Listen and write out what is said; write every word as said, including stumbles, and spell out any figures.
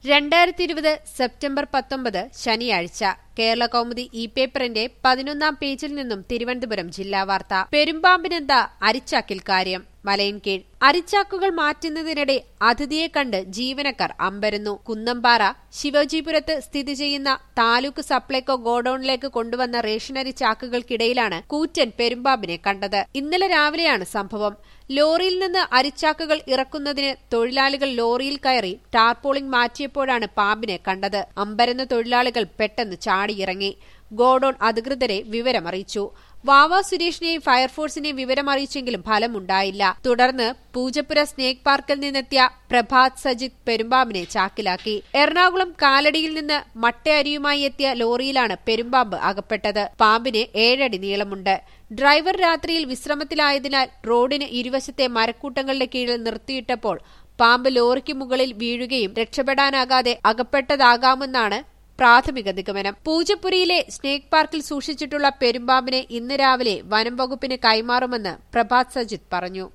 രണ്ടായിരത്തി ഇരുപത് സെപ്റ്റംബർ പത്തൊമ്പത് ശനിയാഴ്ച കേരള കൗമുദി ഇ പേപ്പറിന്റെ പതിനൊന്നാം പേജിൽ നിന്നും തിരുവനന്തപുരം ജില്ലാ വാർത്ത. പെരുമ്പാമ്പിനെന്താ അരിച്ചാക്കിൽ കാര്യം? മലയൻകീഴ്. അരിച്ചാക്കുകൾ മാറ്റുന്നതിനിടെ അതിഥിയെ കണ്ട് ജീവനക്കാർ അമ്പരന്നു. കുന്നമ്പാറ ശിവജിപുരത്ത് സ്ഥിതി ചെയ്യുന്ന താലൂക്ക് സപ്ലൈകോ ഗോഡൌണിലേക്ക് കൊണ്ടുവന്ന റേഷനരി ചാക്കുകൾക്കിടയിലാണ് കൂറ്റൻ പെരുമ്പാമ്പിനെ കണ്ടത്. ഇന്നലെ രാവിലെയാണ് സംഭവം. ലോറിയിൽ നിന്ന് അരിച്ചാക്കുകൾ ഇറക്കുന്നതിന് തൊഴിലാളികൾ ലോറിയിൽ കയറി ടാർപോളിംഗ് മാറ്റിയപ്പോഴാണ് പാമ്പിനെ കണ്ടത്. അമ്പരന്ന തൊഴിലാളികൾ പെട്ടെന്ന് ചാടിയിറങ്ങി. ഗോഡൌൺ അധികൃതരെ വിവരമറിയിച്ചു. വാവ സുരേഷിനെയും ഫയർഫോഴ്സിനെയും വിവരമറിയിച്ചെങ്കിലും ഫലമുണ്ടായില്ല. തുടർന്ന് പൂജപ്പുര സ്നേക് പാർക്കിൽ നിന്നെത്തിയ പ്രഭാത് സജിത് പെരുമ്പാമ്പിനെ ചാക്കിലാക്കി. എറണാകുളം കാലടിയിൽ നിന്ന് മട്ടയരിയുമായി എത്തിയ ലോറിയിലാണ് പെരുമ്പാമ്പ് അകപ്പെട്ടത്. പാമ്പിന് ഏഴടി നീളമുണ്ട്. ഡ്രൈവർ രാത്രിയിൽ വിശ്രമത്തിലായതിനാൽ റോഡിന് ഇരുവശത്തെ മരക്കൂട്ടങ്ങളുടെ കീഴിൽ നിർത്തിയിട്ടപ്പോൾ പാമ്പ് ലോറിക്ക് മുകളിൽ വീഴുകയും രക്ഷപ്പെടാനാകാതെ അകപ്പെട്ടതാകാമെന്നാണ് പ്രാഥമിക നിഗമനം. പൂജപ്പുരയിലെ സ്നേക് പാർക്കിൽ സൂക്ഷിച്ചിട്ടുള്ള പെരുമ്പാമ്പിനെ ഇന്ന് രാവിലെ വനം വകുപ്പിന് കൈമാറുമെന്ന് പ്രഭാത് സജിത് പറഞ്ഞു.